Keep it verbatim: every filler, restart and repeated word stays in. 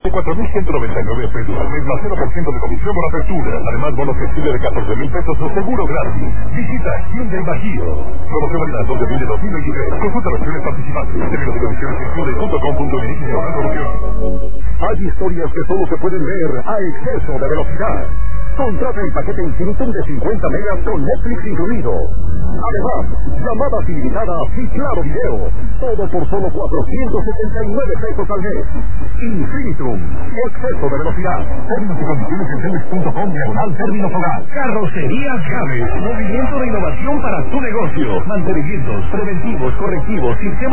cuatro mil ciento noventa y nueve pesos al mes más cero por ciento de comisión por apertura. Además, bono flexible de catorce mil pesos o seguro gratis. Visita Hyundai Bajío. Promoción válida al dos de abril de dos mil veintitrés. Consulta versiones participantes. Términos y condiciones en hyundai punto com punto m x. Hay historias que solo se pueden ver a exceso de velocidad. Contrata el paquete Infinitum de cincuenta megas con Netflix incluido. Además, llamadas ilimitadas y claro video. Todo por solo cuatrocientos setenta y nueve pesos al mes. Infinitum. Exceso de velocidad. Términos y condiciones en cemex punto com diagonal términos hogar. Carrocerías Llaves. Movimiento de innovación para tu negocio. Mantenimientos, preventivos, correctivos, sistemas